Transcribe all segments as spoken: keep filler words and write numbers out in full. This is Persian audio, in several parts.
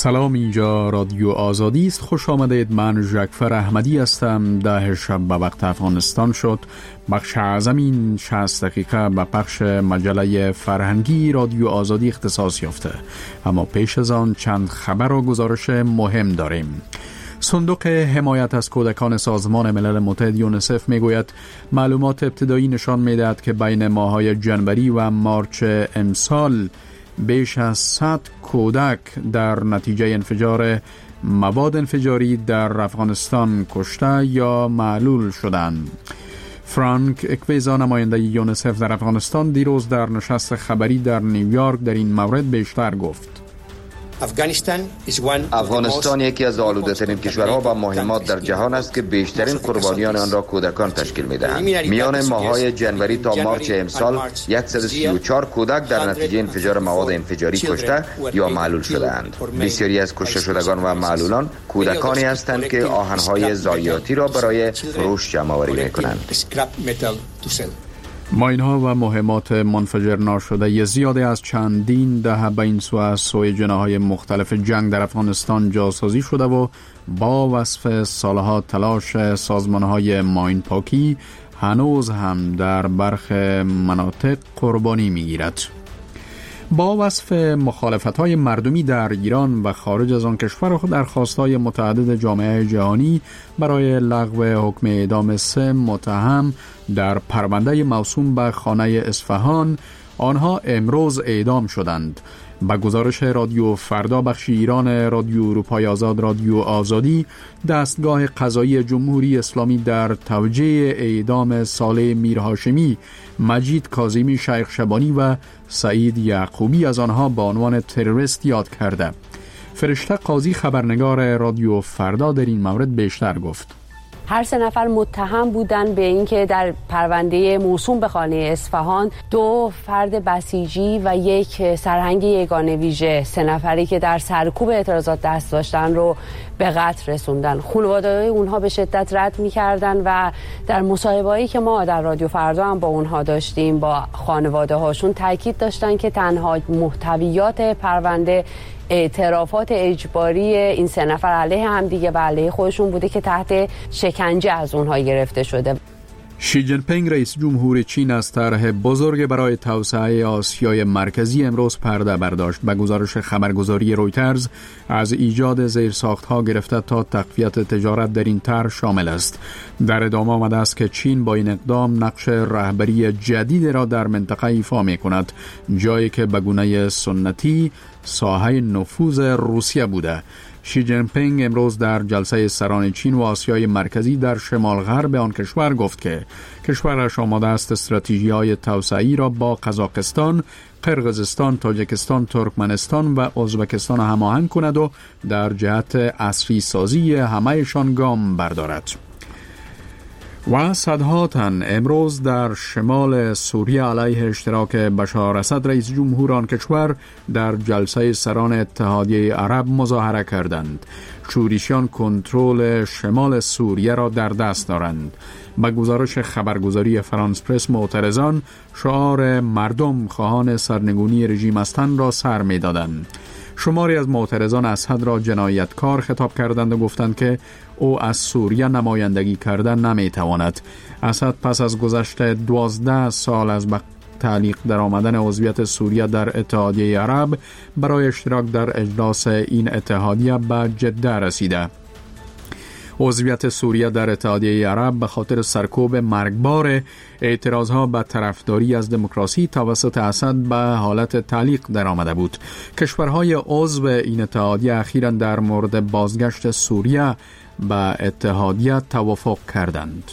سلام، اینجا رادیو آزادی است. خوش آمدید. من ژکفر احمدی هستم. ده شب به وقت افغانستان شد. بخش اعظم این شصت دقیقه به پخش مجله فرهنگی رادیو آزادی اختصاص یافته، اما پیش از آن چند خبر و گزارش مهم داریم. صندوق حمایت از کودکان سازمان ملل متحد یونیسف میگوید معلومات ابتدایی نشان میدهد که بین ماه‌های جنوری و مارچ امسال بیش از صد کودک در نتیجه انفجار مواد انفجاری در افغانستان کشته یا معلول شدند. فرانک اکویزا، نماینده یونیسف در افغانستان، دیروز در نشست خبری در نیویورک در این مورد بیشتر گفت. افغانستان یکی از آلوده‌ترین کشورها با مهمات در جهان است که بیشترین قربانیان آن را کودکان تشکیل می‌دهند. میان ماه‌های جنوری تا مارچ امسال صد و سی و چهار کودک در نتیجه انفجار مواد انفجاری کشته یا معلول شده‌اند. بسیاری از کشته شدگان و معلولان کودکانی هستند که آهن‌های ضایعاتی را برای فروش جمع‌آوری می‌کنند. ماین‌ها و مهمات منفجر ناشده زیادی از چندین دهه به این سو از سوی جناح‌های مختلف جنگ در افغانستان جاسازی شده و با وصف سالها تلاش سازمان‌های ماین پاکی هنوز هم در برخی مناطق قربانی می‌گیرد. با وصف مخالفت‌های مردمی در ایران و خارج از آن کشور خود درخواست‌های متعدد جامعه جهانی برای لغو حکم اعدام سه متهم در پرونده موسوم به خانه اصفهان، آنها امروز اعدام شدند. با گزارش رادیو فردا بخش ایران رادیو اروپای آزاد رادیو آزادی، دستگاه قضایی جمهوری اسلامی در توجیه اعدام صالح میرهاشمی، مجید کاظمی، شیخ شبانی و سعید یعقوبی از آنها به عنوان تروریست یاد کرده. فرشته قاضی، خبرنگار رادیو فردا، در این مورد بیشتر گفت. هر سه نفر متهم بودند به اینکه در پرونده موسوم به خانه اصفهان دو فرد بسیجی و یک سرهنگ یگانه ویژه، سه نفری که در سرکوب اعتراضات دست داشتن رو به قتل رسوندن. خانواده‌های اونها به شدت رد می‌کردن و در مصاحبه‌ای که ما در رادیو فردا هم با اونها داشتیم با خانواده هاشون تاکید داشتن که تنها محتویات پرونده اعترافات اجباری این سه نفر علیه هم دیگه و علیه خودشون بوده که تحت شکنجه از اونها گرفته شده. شی جین پینگ، رئیس جمهور چین، از طرح بزرگ برای توسعه آسیای مرکزی امروز پرده برداشت. به گزارش خبرگزاری رویترز، از ایجاد زیرساخت‌ها گرفته تا تقویت تجارت در این طرح شامل است. در ادامه آمده است که چین با این اقدام نقش رهبری جدید را در منطقه ایفا می‌کند، جایی که به گونه سنتی ساحه نفوذ روسیه بوده. شی جین پینگ امروز در جلسه سران چین و آسیای مرکزی در شمال غرب آن کشور گفت که کشورش آماده است استراتژی‌های توسعه‌ای را با قزاقستان، قرقیزستان، تاجیکستان، ترکمنستان و ازبکستان هماهنگ کند و در جهت عصری سازی همه‌شان گام بردارد. و صدها تن امروز در شمال سوریه علیه اشتراک بشار اسد، رئیس جمهور آن کشور، در جلسه سران اتحادیه عرب مظاهره کردند. شورشیان کنترل شمال سوریه را در دست دارند. با گزارش خبرگزاری فرانس پرس، معترضان شعار مردم خواهان سرنگونی رژیم هستند را سر می‌دادند. شماری از معترضان اسد را جنایتکار خطاب کردند و گفتند که او از سوریه نمایندگی کردن نمیتواند. اسد پس از گذشت دوازده سال از تعلیق در آمدن عضویت سوریه در اتحادیه عرب برای اشتراک در اجلاس این اتحادیه به جده رسیده. عضویت سوریه در اتحادیه عرب به خاطر سرکوب مرگبار اعتراضها به طرفداری از دموکراسی توسط اسد به حالت تعلیق در آمده بود. کشورهای عضو این اتحادیه اخیراً در مورد بازگشت سوریه به اتحادیه توافق کردند.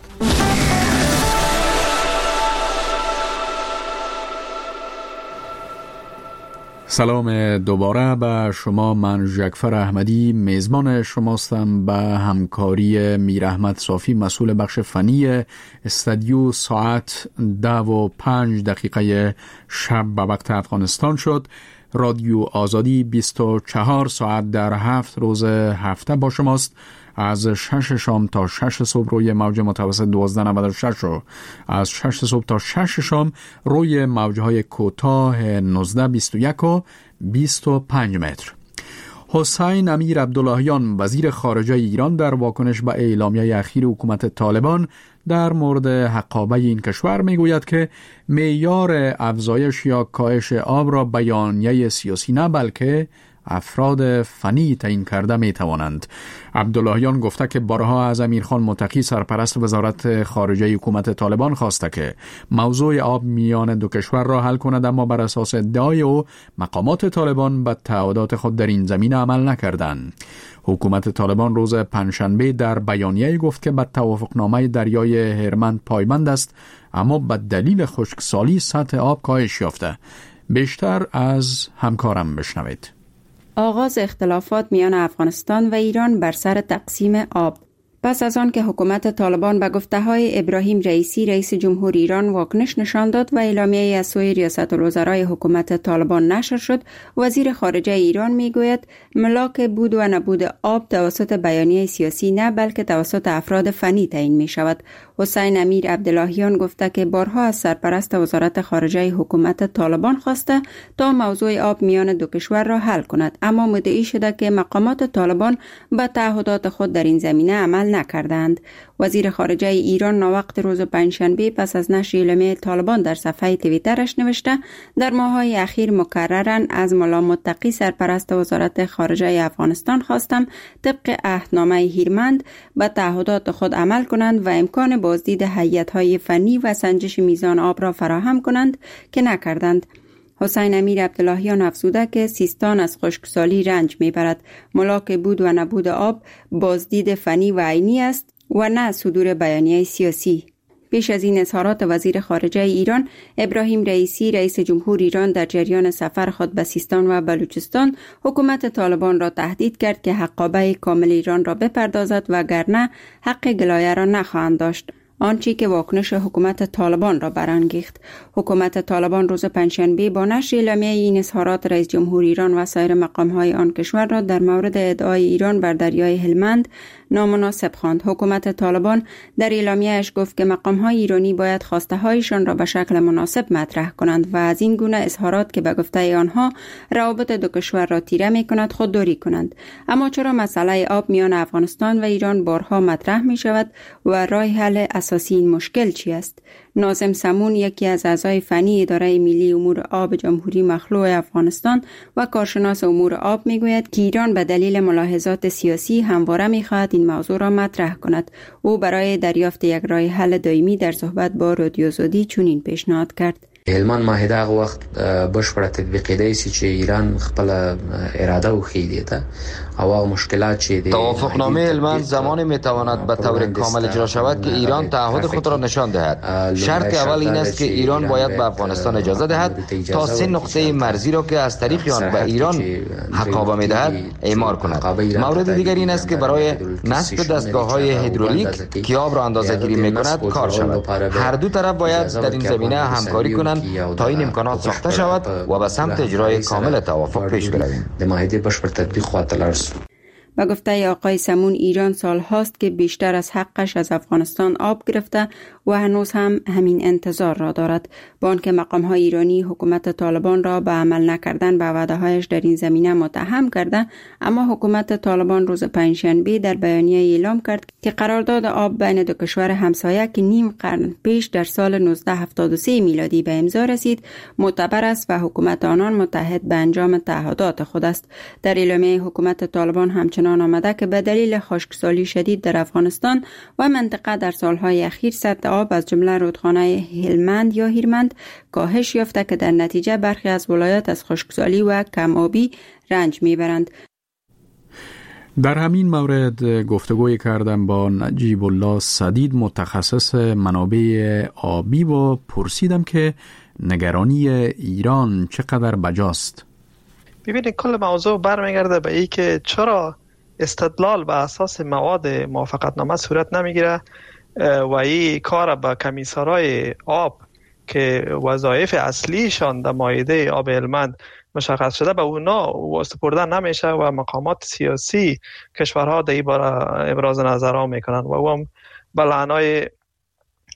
سلام دوباره به شما. من ژکفر احمدی میزبان شماستم. به همکاری میر احمد صافی، مسئول بخش فنی استودیو، ساعت ده و پنج دقیقه شب به وقت افغانستان شد. رادیو آزادی بیست و چهار ساعت در هفت روز هفته با شماست. از شش شام تا شش صبح روی موج متوسط دوازده نود و شش و از شش صبح تا شش شام روی موجهای کوتاه نوزده بیست و یک و بیست و پنج متر. حسین امیر عبداللهیان وزیر خارجه ایران در واکنش به اعلامیه اخیر حکومت طالبان در مورد حقابه این کشور میگوید که معیار افزایش یا کاهش آب را بیانیه سیاسی نه بلکه افراد فنی تعیین کرده می توانند. عبداللهیان گفته که بارها از امیرخان متقی سرپرست وزارت خارجه حکومت طالبان خواسته که موضوع آب میان دو کشور را حل کند، اما بر اساس ادعای او مقامات طالبان به تعهدات خود در این زمینه عمل نکردند. حکومت طالبان روز پنجشنبه در بیانیه گفت که به توافقنامه دریای هرمند پایبند است، اما به دلیل خشکسالی سطح آب کاهش یافته. بیشتر از همکارم بشنوید. آغاز اختلافات میان افغانستان و ایران بر سر تقسیم آب. پس از آن که حکومت طالبان به گفته‌های ابراهیم رئیسی رئیس جمهور ایران واکنش نشان داد و اعلامیه از سوی ریاست الوزرای حکومت طالبان نشر شد، وزیر خارجه ایران میگوید ملاک بود و نبود آب توسط بیانیه سیاسی نه بلکه توسط افراد فنی تعیین می شود. حسین امیر عبداللهیان گفته که بارها از سرپرست وزارت خارجه حکومت طالبان خواسته تا موضوع آب میان دو کشور را حل کند، اما مدعی شده که مقامات طالبان به تعهدات خود در این زمینه عمل نکردند. وزیر خارجه ایران ناوقت روز پنجشنبه پس از نشر اعلامیه طالبان در صفحه توییترش نوشته در ماه‌های اخیر مکرراً از ملا متقی سرپرست وزارت خارجه افغانستان خواستم طبق عهدنامه هیرمند به تعهدات خود عمل کنند و امکان بازدید هیئت‌های فنی و سنجش میزان آب را فراهم کنند که نکردند. حسین امیر عبداللهیان افزوده که سیستان از خشکسالی رنج میبرد. ملاک بود و نبود آب بازدید فنی و عینی است و نه صدور بیانیه سیاسی. پیش از این اظهارات وزیر خارجه ایران، ابراهیم رئیسی رئیس جمهور ایران در جریان سفر خود به سیستان و بلوچستان حکومت طالبان را تهدید کرد که حقابه کامل ایران را بپردازد وگرنه حق گلایه را نخواهند داشت، آنچه که واکنش حکومت طالبان را برانگیخت. حکومت طالبان روز پنجشنبه با نشر اعلامیه این اظهارات رئیس جمهور ایران و سایر مقام‌های آن کشور را در مورد ادعای ایران بر دریای هلمند نامناسب خواند. حکومت طالبان در اعلامیه‌اش گفت که مقام‌های ایرانی باید خواسته‌هایشان را به شکل مناسب مطرح کنند و از این گونه اظهارات که به گفته آنها روابط دو کشور را تیره می‌کند خودداری کنند. اما چرا مسئله آب میان افغانستان و ایران بارها مطرح می‌شود و راه حل اساسی این مشکل چی است؟ ناظم سمون، یکی از اعضای فنی اداره ملی امور آب جمهوری مخلوع افغانستان و کارشناس امور آب میگوید که ایران به دلیل ملاحظات سیاسی همواره میخواهد این موضوع را مطرح کند. او برای دریافت یک راه حل دائمی در صحبت با رادیو زودی چنین پیشنهاد کرد. هلمند معاهده هغه وخت بشپړه تطبیقېدای شي چې ایران خپل اراده وښیي ده او هغه مشکلات چې دي. توافقنامه هلمند زمانی میتواند به طور کامل اجرا شود که ایران تعهد خود را نشان دهد. شرط اول این است که ایران باید به افغانستان اجازه دهد تا سه نقطه مرزی را که از طریق آن به ایران حقابه میدهد اعمار کند. مورد دیگر این است که برای نصب دستگاه‌های هیدرولیک که آب را اندازه‌گیری میکند کار شود. هر دو طرف باید در این زمینه همکاری کنند تا این امکانات ساخته شود و به سمت اجرای کامل توافق پیش برویم. به گفته آقای سمون، ایران سال هاست که بیشتر از حقش از افغانستان آب گرفته و هنوز هم همین انتظار را دارد. با آنکه مقام های ایرانی حکومت طالبان را به عمل نکردن به وعده هایش در این زمینه متهم کرده، اما حکومت طالبان روز پنجشنبه در بیانیه اعلام کرد که قرارداد آب بین دو کشور همسایه که نیم قرن پیش در سال نوزده هفتاد و سه میلادی به امضا رسید معتبر است و حکومت آنان متحد به انجام تعهدات خود است. در اعلامیه حکومت طالبان همچنین آمده که به دلیل خشکسالی شدید در افغانستان و منطقه در سالهای اخیر سطح آب از جمله رودخانه هلمند یا هیرمند کاهش یافته که در نتیجه برخی از ولایات از خشکسالی و کم آبی رنج میبرند. در همین مورد گفتگوی کردم با نجیب الله سدید، متخصص منابع آبی، و پرسیدم که نگرانی ایران چقدر بجاست. ببینید کل موضوع برمیگرده به این که چرا استدلال به اساس مواد موافقتنامه صورت نمیگیره و این کار به کمیسارای آب که وظایف اصلیشان در مائده آب هلمند مشخص شده به اونا سپرده نمیشه و مقامات سیاسی کشورها در این باره ابراز نظرها میکنن و هم به لعنای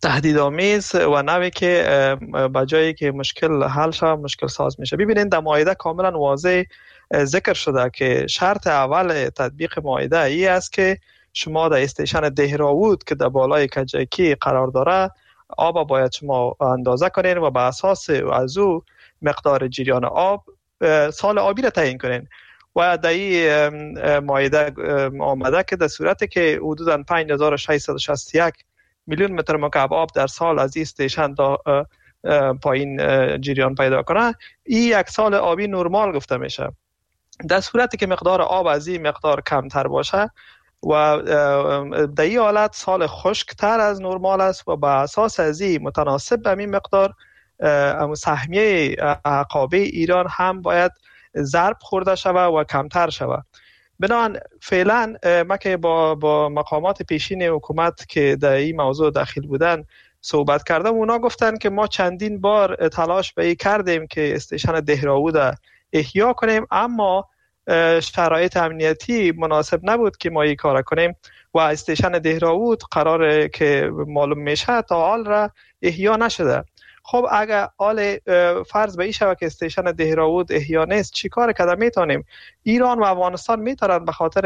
تهدیدآمیز و نوعی که به جایی که مشکل حل شود مشکل ساز میشه. ببینید در معاهده کاملا واضح ذکر شده که شرط اول تطبیق معاهده ای است که شما در استیشن دهراوود که در بالای کجکی قرار داره آب باید شما اندازه کنین و به اساس از او مقدار جریان آب سال آبی را تعیین کنین و در این معاهده آمده که در صورتی که حدوداً پنج هزار و ششصد و شصت و یک میلیون متر مکعب آب در سال از این استیشن تا پایین جریان پیدا کنه، این یک سال آبی نرمال گفته میشه. در صورتی که مقدار آب از این مقدار کمتر باشه و در این حالت سال خشکتر از نرمال است و به اساس از این متناسب به این مقدار سهمیه عقابه ایران هم باید ضرب خورده شود و کمتر شود. بنابراین فعلا ما که با با مقامات پیشین حکومت که در این موضوع داخل بودن صحبت کردم، اونا گفتن که ما چندین بار تلاش به این کردیم که استیشن دهراوود احیا کنیم، اما شرایط امنیتی مناسب نبود که ما این کار کنیم و استیشن دهراوود قراره که معلوم میشه تا حال را احیا نشده. خب اگر حال فرض به این شود که استیشن دهراوود احیا نیست، چی کار کردن میتونیم؟ ایران و افغانستان میتونن به خاطر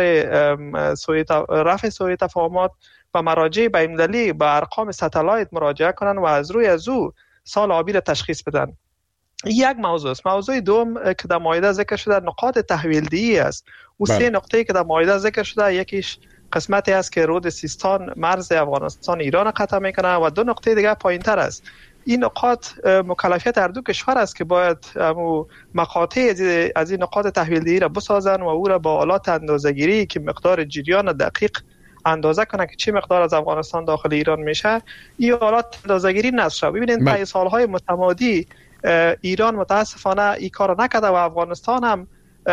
رفع سوء تفاهمات و مراجع بین‌المللی به ارقام ستلایت مراجعه کنن و از روی از او سال آبی را تشخیص بدن. یک موضوع است. موضوع دوم که در معاهده ذکر شده نقاط تحویل‌دهی است. او سه نقطه‌ای که در معاهده ذکر شده، یکیش قسمتی است که رود سیستان مرز افغانستان ایران قطع میکنه و دو نقطه دیگه پایینتر است. این نقاط مکلفیت هر دو کشور است که باید مقاطع از این نقاط تحویل‌دهی را بسازن و او را با آلات اندازه‌گیری که مقدار جریان دقیق اندازه کنه که چه مقدار از افغانستان داخل ایران میشه، این آلات اندازه‌گیری نصب شد. ببینید طی سالهای متمادی ایران متاسفانه این کار نکرده و افغانستان هم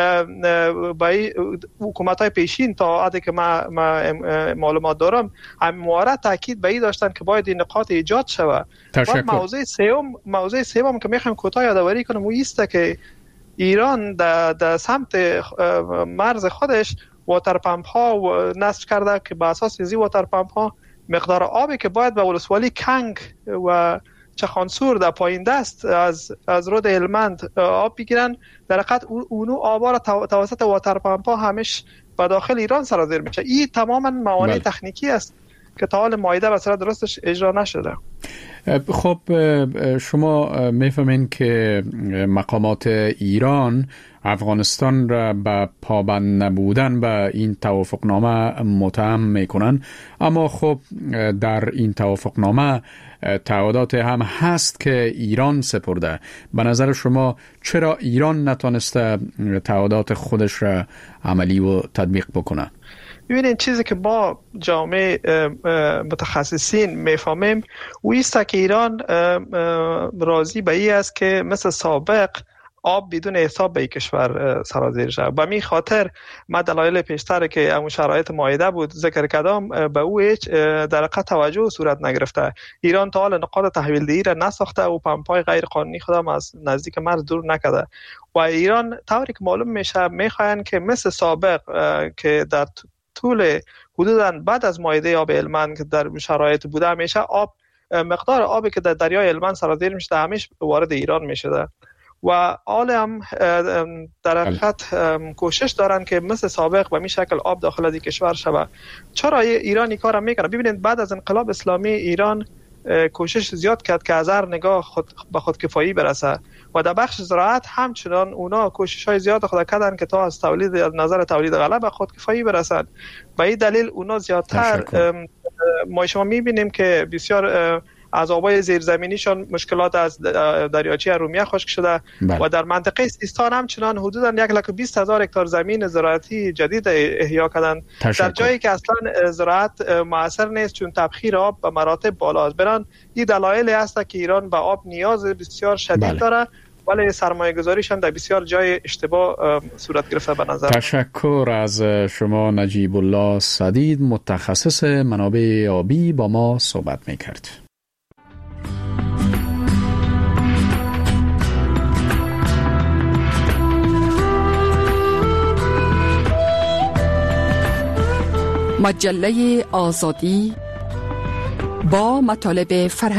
با حکومت‌های پیشین تا حدی که ما معلومات دارم همواره تاکید به این داشتن که باید این نقاط ایجاد شود. و موضوع سوم موضوع سوم که میخوایم کوتاه یادآوری کنم اون است که ایران در در سمت مرز خودش واتر پمپ ها نصب کرده که به اساس این واتر پمپ ها مقدار آبی که باید به ولسوالی کنگ و چخانسور در پایین دست از از رود هلمند آب بگیرن، در حقیقت اونو آبا را توسط واتر پمپ ها همش به داخل ایران سرازیر میشه. این تماما موانع تکنیکی است که تا حال معاهده به صورت درستش اجرا نشده. خب شما میفهمین که مقامات ایران افغانستان را به پابند نبودن به این توافقنامه متهم میکنن، اما خب در این توافقنامه تعهدات هم هست که ایران سپرده. به نظر شما چرا ایران نتونسته تعهدات خودش را عملی و تطبیق بکنه؟ ببینید چیزی که با جامعه متخصصین میفهمیم او است که ایران راضی به این است که مثل سابق آب بدون حساب به این کشور سرازیر شد. به می خاطر ما دلایل پیشتر که اون شرایط معاهده بود ذکر کردم، به او هیچ در حقیقت توجه صورت نگرفته. ایران تا حال نقاط تحویل‌دهی را نساخته و پمپ‌های غیر قانونی خودم از نزدیک مرز دور نکرده و ایران طوری که معلوم میشه میخواین که مثل سابق که در طول حدوداً بعد از معاهده آب هلمند که در شرایط بوده میشه آب مقدار آبی که در دریای هلمند سرازیر میشه همیشه وارد ایران میشه و حال هم در حقیقت کوشش دارن که مثل سابق به می شکل آب داخل از کشور شود. چرا ایران این کار میکنه؟ ببینید بعد از انقلاب اسلامی ایران کوشش زیاد کرد که از هر نگاه خود به خودکفایی برسه و در بخش زراعت همچنان اونا کوشش های زیاد خود کردن که تا از تولید از نظر تولید غله به خودکفایی برسن. به این دلیل اونا زیادتر ما شما میبینیم که بسیار از آبای زیرزمینیشان مشکلات از دریاچه ارومیه خشک شده بله. و در منطقه سیستان همچنان حدوداً یک لک و بیست هزار هکتار زمین زراعتی جدید احیا کردن در جایی که اصلا زراعت موثر نیست چون تبخیر آب به مراتب بالا است. بران این دلایل است که ایران به آب نیاز بسیار شدید بله. داره، ولی سرمایه گذاریشان در بسیار جای اشتباه صورت گرفته به نظر. تشکر از شما نجیب الله سدید، متخصص منابع آبی، با ما صحبت میکرد. مجله آزادی با مطالب فرهنگی